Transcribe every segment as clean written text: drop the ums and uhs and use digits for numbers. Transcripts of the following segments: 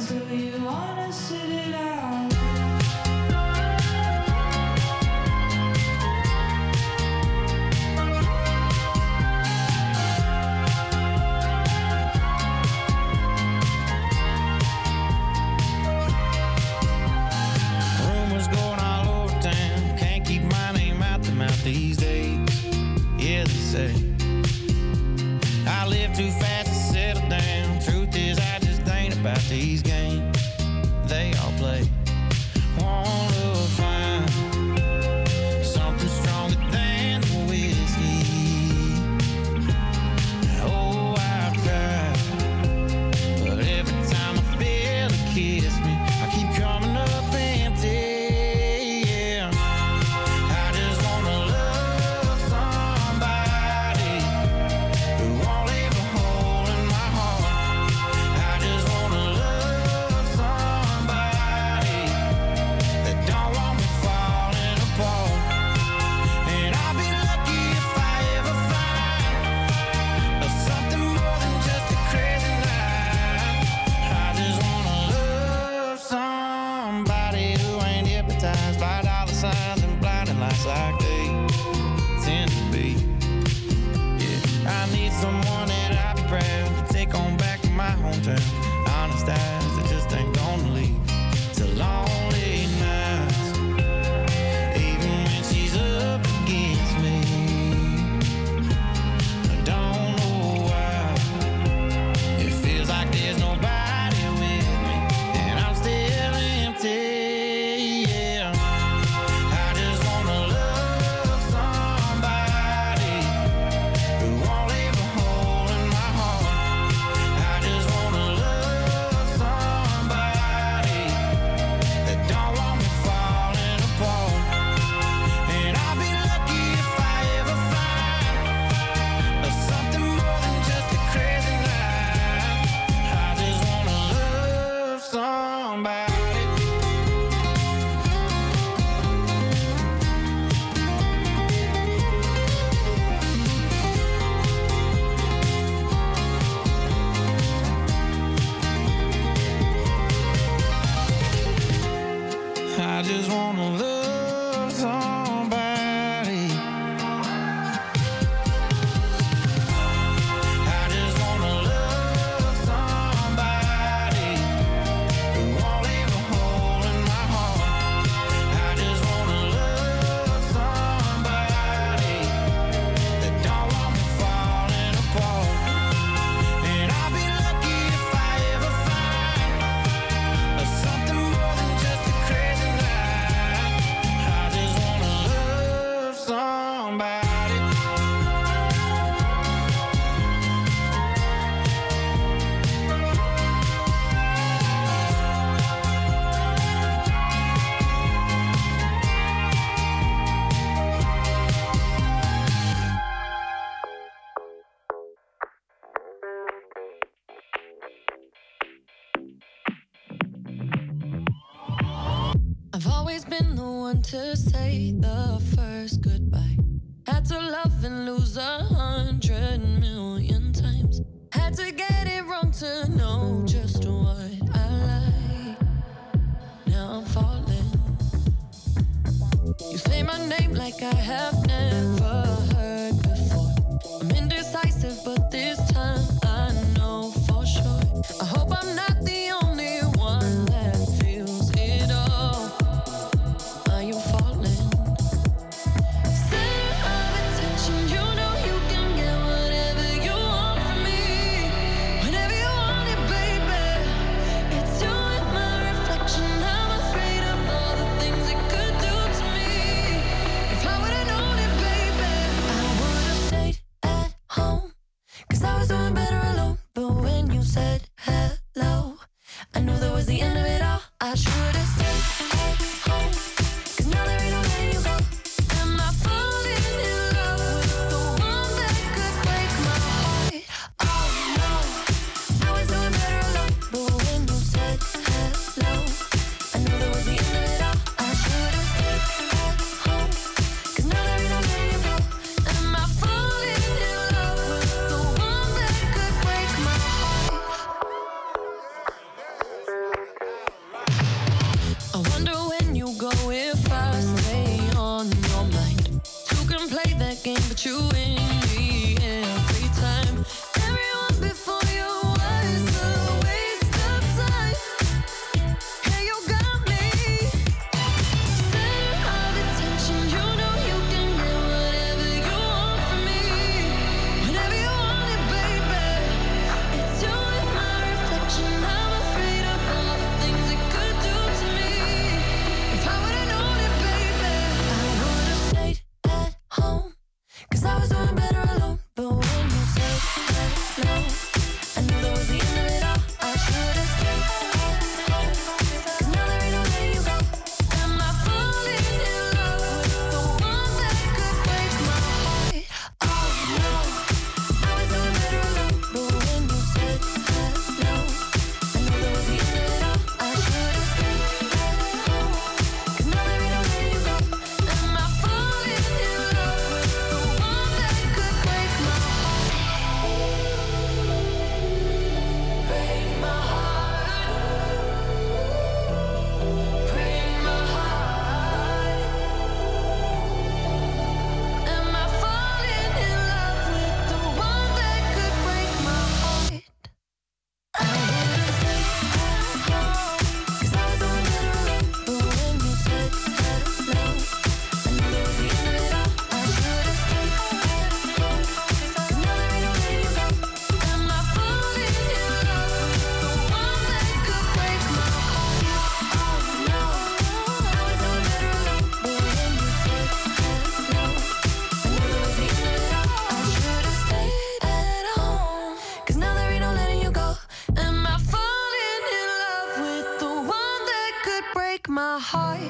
These days, yeah, they say I live too fast to settle down. Truth is, I just ain't about these games they all play. Wanna find something stronger than the whiskey. Oh, I've tried, but every time I feel it kiss me, I keep coming up empty. Like they tend to be. Yeah, I need someone that I'll be proud to take on back to my hometown. Honest eyes that just ain't gonna leave to lonely nights, even when she's up against me. I don't know why it feels like there's nobody with me and I'm still empty. I just wanna love somebody. I just wanna love somebody who won't leave a hole in my heart. I just wanna love somebody that don't want me falling apart. And I'll be lucky if I ever find something more than just a crazy I've always been the one to say the first goodbye. Had to love and lose 100 million times. Had to get it wrong to know just what I like. Now I'm falling. You say my name like I have never heard before. I'm indecisive, but this time I know for sure. I hope I'm not the only one that feels it all. Are you falling? Center of attention, you know you can get whatever you want from me. Whenever you want it, baby. It's you and my reflection. I'm afraid of all the things it could do to me. If I would've known my heart.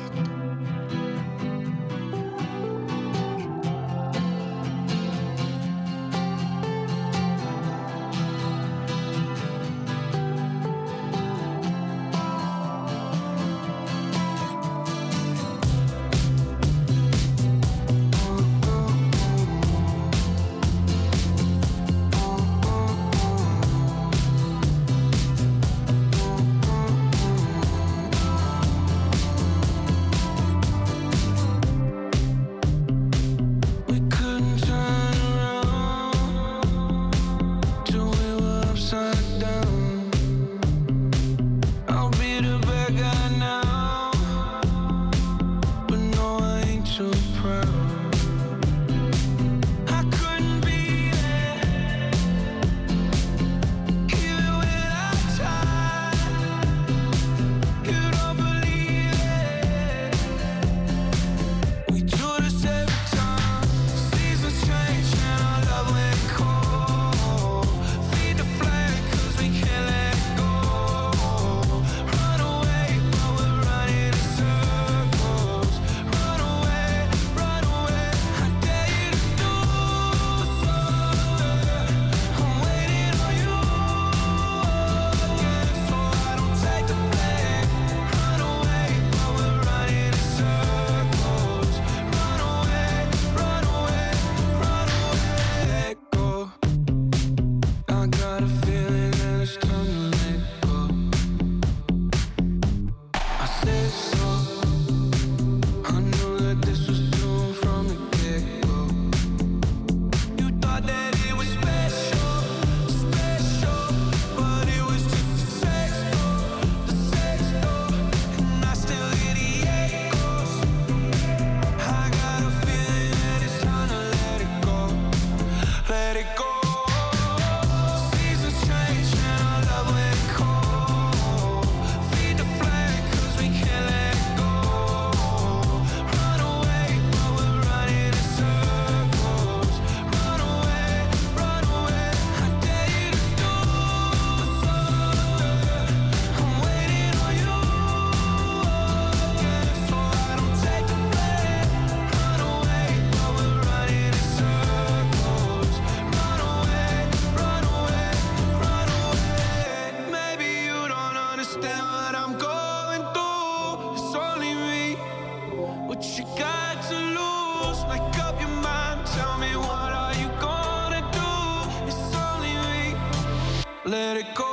Let it go.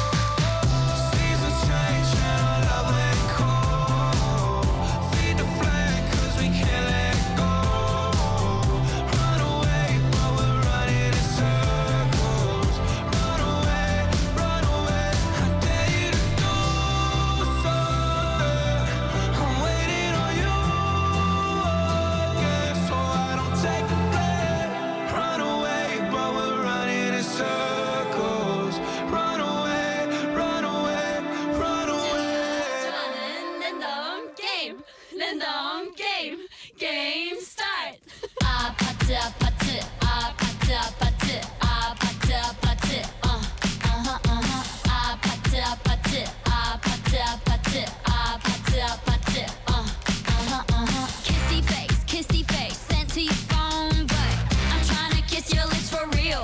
Seasons change and our love let go. Feed the flame 'cause we can't let go. Run away while we're running in circles. Run away, I dare you to do something. I'm waiting on you, yeah, so I don't take the blame. Run away while we're running in circles. Run away, run away, run away. 랜덤 게임, 랜덤 게임, 게임 스타트. 아파트 아파트 아파트 아파트 아파트 아파트 아파트 아파트 아파트 아파트 아파트 아파트 kissy face sent to your phone but I'm trying to kiss your lips for real.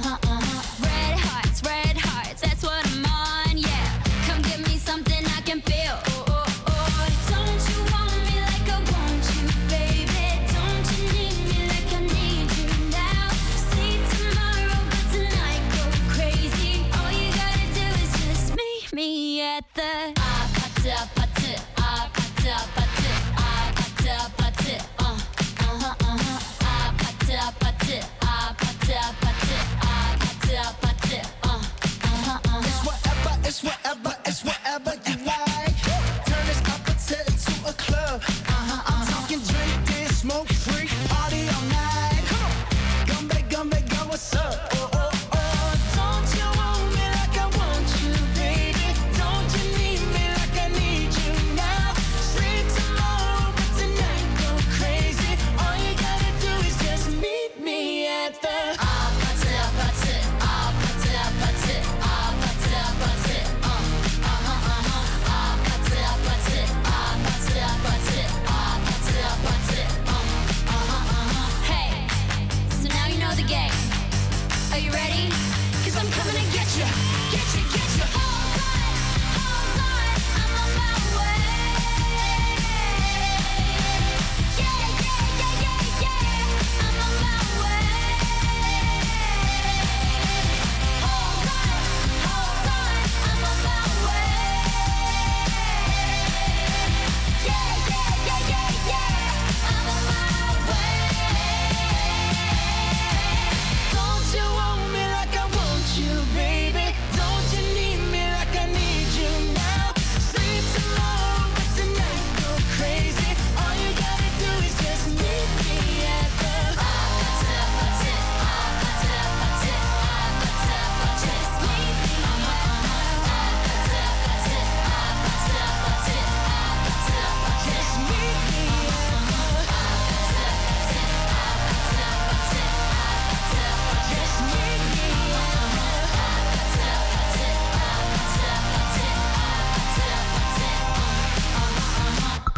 Red hearts, that's what I'm on, yeah. Come give me something I can feel. Don't you want me like I want you, baby? Don't you need me like I need you now? See tomorrow, but tonight go crazy. All you gotta do is just meet me at the 아파트 아파트 아파트 아파트 아파트 아파트 아파트 아파트 아파트 아파트 아파트 아파트 It's whatever you like. Turn this opposite into a club. I'm talking drink and smoke free, party all night. Come back, girl, what's up? Don't you want me like I want you, baby? Don't you need me like I need you now? Sleep tomorrow, but tonight go crazy. All you gotta do is just meet me at the 아파트 아파트 아파트 아파트 아파트 아파트 아파트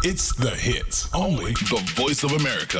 It's The Hits, only the Voice of America.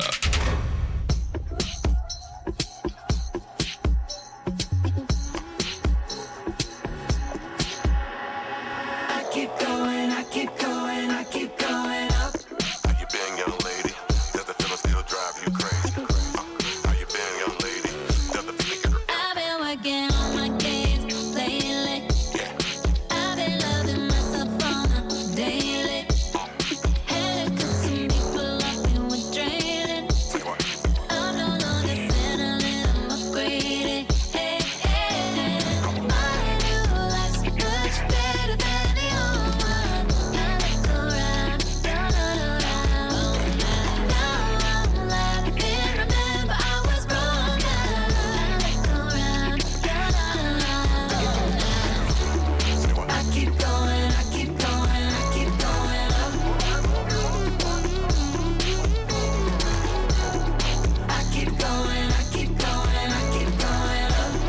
I keep going, I keep going, I keep going up. How you been, young lady? Does the feeling still drive you crazy? How you been, young lady? Does the feeling get I've been working on my games lately. I've been loving myself on a daily. Had to cut some people off and we're draining. I'm no longer settling, I'm upgrading. Hey, hey, hey. My new life's much better than the old one. I look around, turn around. Now I'm laughing, remember I was wrong. I look around, turn around. I keep going, I keep going, I keep going up. I keep going, I keep going, I keep going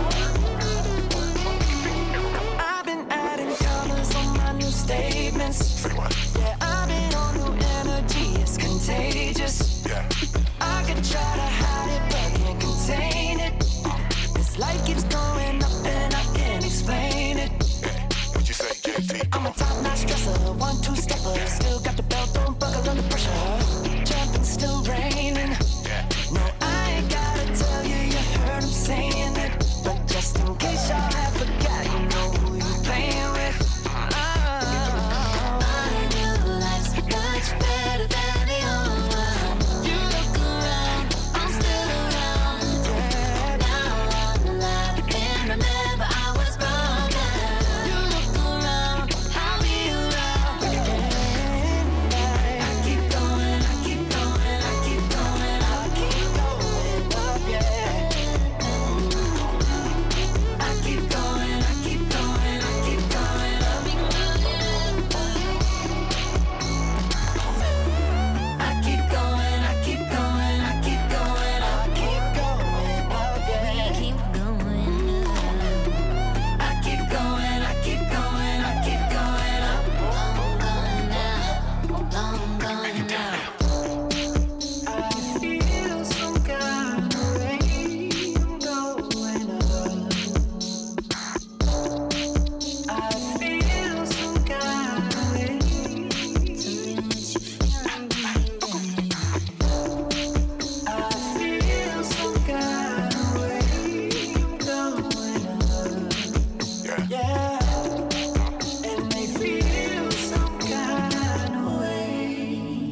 up. I've been adding colors on my new statements. Yeah, I've been on new energy, it's contagious. I could try to hide it, but can't contain it. This life keeps going up and I can't explain it. What you say, JT? I'm a top-notch dresser, 1-2 stepper. Still got the belt, don't buckle under pressure. Jumping, still raining. No, I ain't gotta tell you, you heard him saying it. But just in case y'all have forgot, you know who you playing with. My new life's much better than the old one. You look around, I'm still around. Now I'm laughing, remember I was wrong. You look around, I'll be around. I keep going, I keep going, I keep going, I keep going up, yeah. I keep going, I keep going, I keep going up. I keep going, I keep going, I keep going up, keep going up, yeah. Keep going I keep going, I keep going, I keep going up. long gone now, long gone now. I feel some kind of way I'm going up. I feel some kind of way. Tell me what you feeling, baby. I feel some kind of way I'm going up. Yeah. And they feel some kind of way.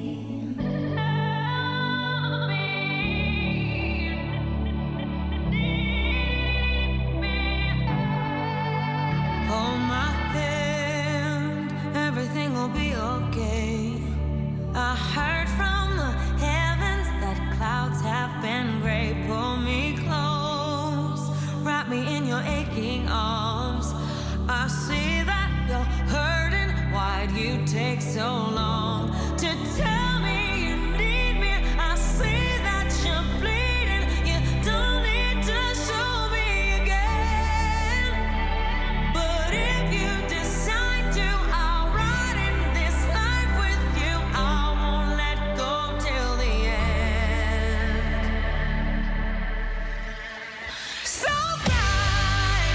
Hold my hand, everything will be okay. I heard from the heavens that clouds have been gray. Pull me close, wrap me in your aching arms. I see that you're hurting. Why'd you take so long to tell me you need me? I see that you're bleeding. You don't need to show me again. But if you decide to, I'll ride in this life with you. I won't let go till the end. So cry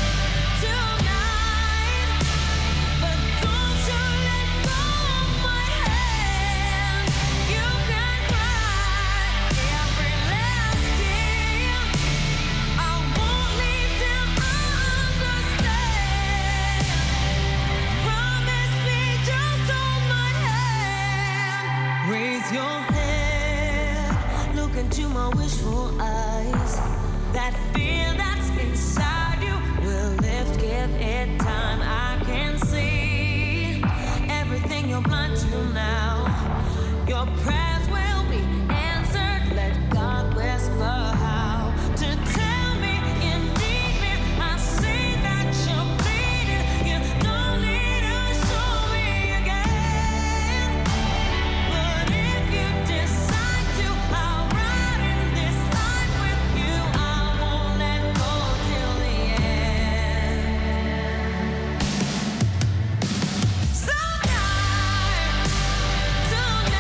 tonight, but don't you let go of my hand. You can cry every last tear. I won't leave till I understand. Promise me, just hold my hand. Raise your head, look into my wishful eyes. That fear that's inside you will lift, give it time. I can see everything you're blind to now. Your prayers will be answered. Let God whisper how to tell me you need me. I see that you're bleeding. You don't need to show me again. But if you decide to, I'll ride in this life with you. I won't let go till the end. So tonight,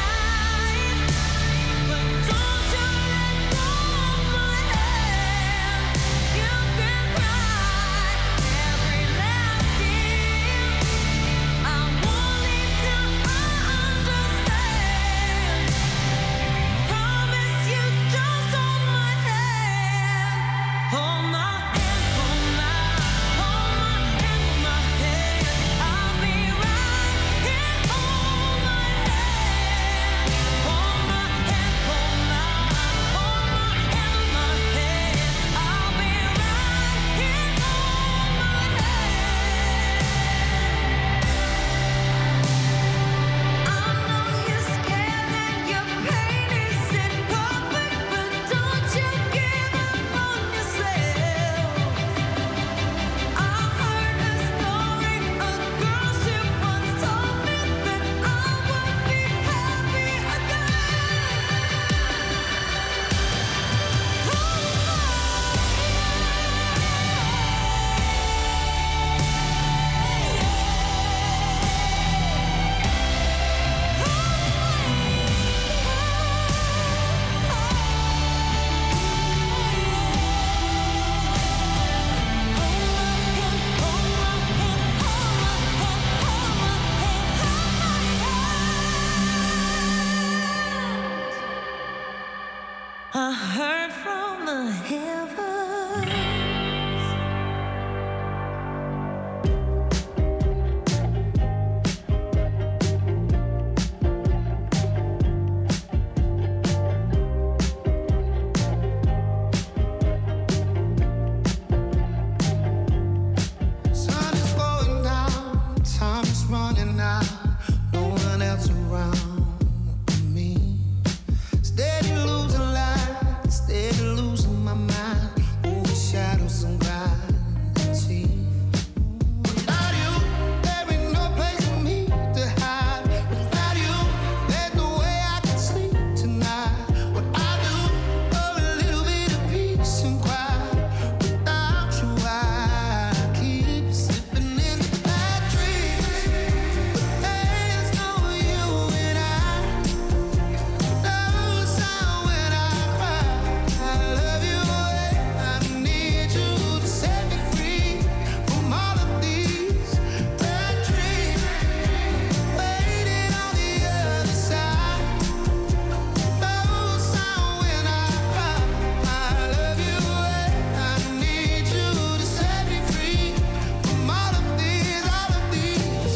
I heard from the heavens. Sun is going down, time is running out, no one else around me. Steady losing light, steady losing my mind, over shadows and gravity. Without you, there ain't no place for me to hide. Without you, there's no way I can sleep tonight. What I do for a little bit of peace and quiet. Without you, I keep slipping into bad dreams. But there's no you and I. No sound when I cry. I love you and I need you to set me free from all of these bad dreams. Waiting on the other side. No sound when I cry. I love you and I need you to set me free from all of these bad dreams.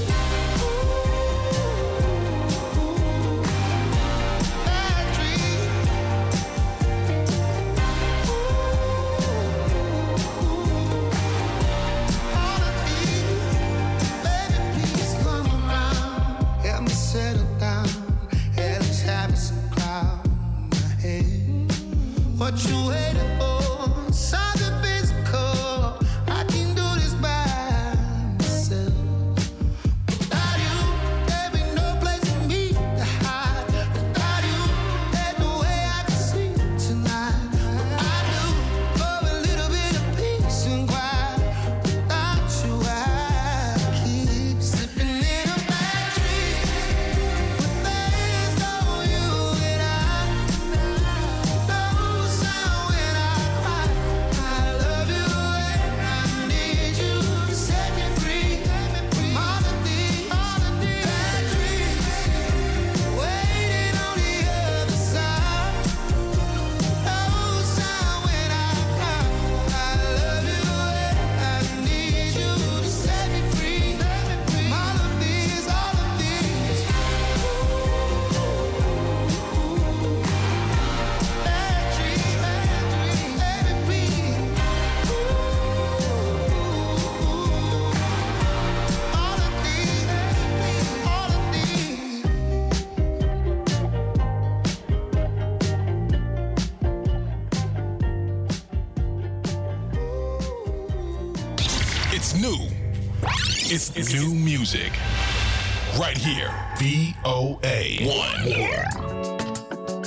All of these, baby, please come around. Help me settle down. Hell is having some cloud in my head. What you waiting for? Something physical. I can do this by myself. Without you, there ain't no place for me to hide. Without you, there's no way I can sleep tonight. I do for a little bit of peace and quiet. Without you, I keep slipping in a bad dream. But there's no you and I. No sound when I cry. I love you and I need you to set me free from all of these bad dreams. Waiting on the other side. No sound when I cry. I love you and I need you to set me free from all of these bad dreams. It's new. It's new music. Right here. VOA 1.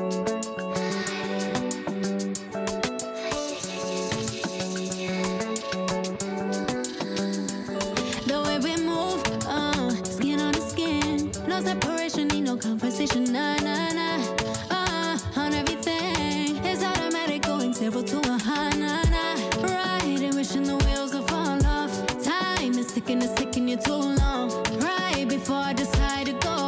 The way we move, skin on the skin. No separation, need no conversation. Nah, nah, nah. On everything. It's automatic, going 0 to 100. Nah, nah. Riding, wishing the wheels will fall off. Time is ticking, it's taking you too long. Right before I decide to go.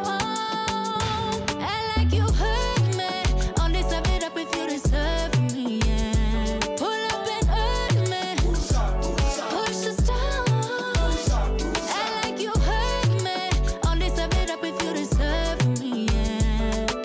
I like you hurt me. Only serve it up if you deserve me. Yeah. Pull up and hurt me. Push us down. I like you hurt me. Only serve it up if you deserve me. Yeah.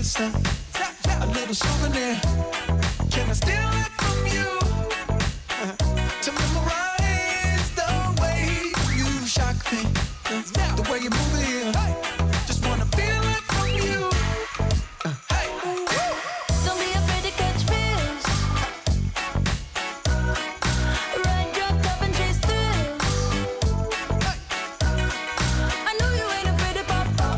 kiss, a little souvenir. Can I steal it from you? To memorize the way you shock me, the way you move it here. Just wanna feel it from you. Hey. Don't be afraid to catch feels. Ride your cup and chase thrills. I know you ain't afraid to pop up.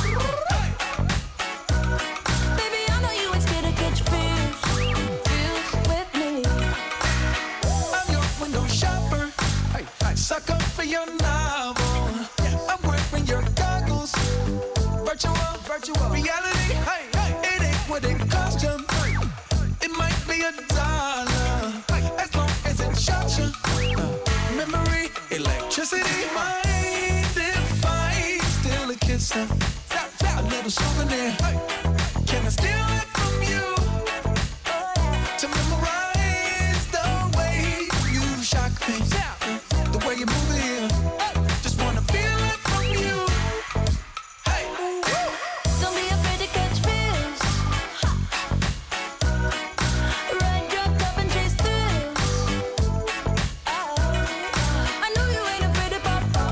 Baby, I know you ain't scared to catch feels. Feels with me. I'm your window shopper, sucker for your novel. I'm wearing your goggles, virtual reality. It ain't what it cost you. It might be $1, as long as it shocks you. Memory, electricity, mind if I steal a kiss, a little souvenir. Can I steal it from you? To memorize the way you shock me, the way you move it here. Just wanna feel it from you. Hey. Don't be afraid to catch feels. Ride your cup and chase thrills. I know you ain't afraid to pop up.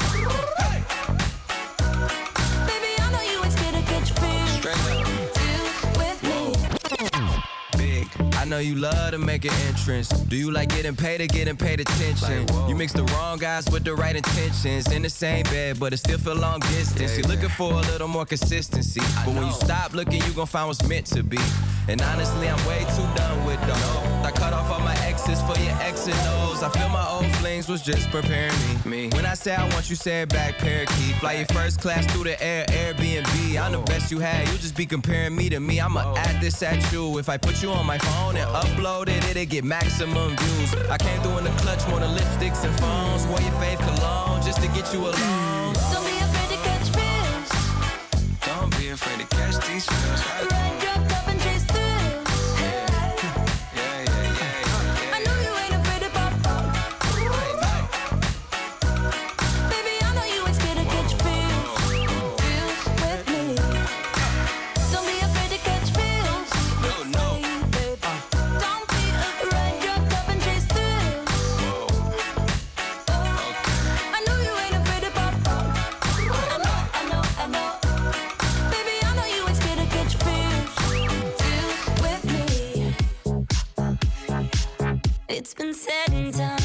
Baby, I know you ain't scared to catch feels. Feels with me. Big, I know you love to make an entrance. Do you like getting paid or getting paid attention? You mix the wrong guys with the right intentions. In the same bed, but it still feel long distance. You're looking for a little more consistency. But when you stop looking, you gon' find what's meant to be. And honestly, I'm way too done with those. I cut off all my exes for your X and O's. I feel my old flings was just preparing me. When I say I want you, say it back, parakeet. Fly your first class through the air, Airbnb. I'm the best you had, you just be comparing me to me. I'ma add this at you. If I put you on my phone and upload it, it'll get maximum views. I came through in the clutch, more than lipsticks and phones. Wore your fave cologne just to get you alone. Don't be afraid to catch feels. Don't be afraid to catch these feels. Ride your cup and chase thrills. I know you ain't afraid to pop up. Baby, I know you ain't scared to catch feels. Feels with me. Don't be afraid to catch feels. No. Don't be ride your cup and chase thrills. I know you ain't afraid to pop up. I know. Baby, I know you ain't scared to catch feels. Feels with me. It's been said and done.